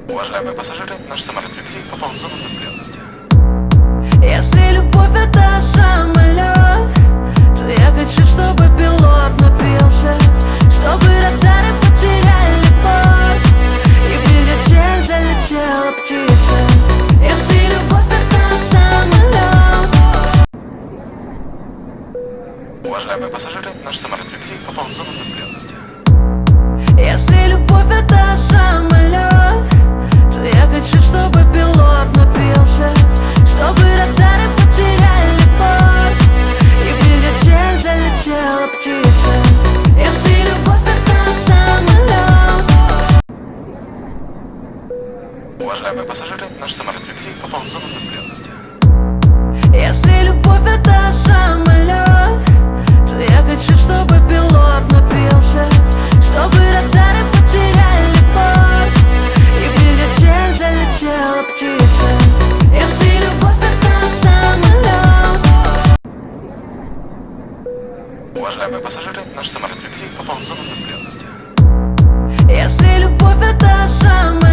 Уважаемые пассажиры, наш самолет любви попал в зону турбулентности. Если любовь это самолет, то я хочу, чтобы пилот напился, чтобы радары потеряли путь и в двигатель залетела птица. Если любовь это самолет. Уважаемые пассажиры, наш самолет любви попал в зону турбулентности. Если любовь это самолет, то я хочу, чтобы пилот напился, чтобы радары потеряли путь и в двигатель залетела птица. Если любовь это самолет. Уважаемые пассажиры, наш самолет любви попал в зону турбулентности. Если любовь это самолет, то я хочу, чтобы пилот напился, чтобы радары потеряли путь и в двигатель залетела птица. Если любовь это самолет. Уважаемые пассажиры, наш самолет любви попал в зону турбулентности. Если любовь это самолет.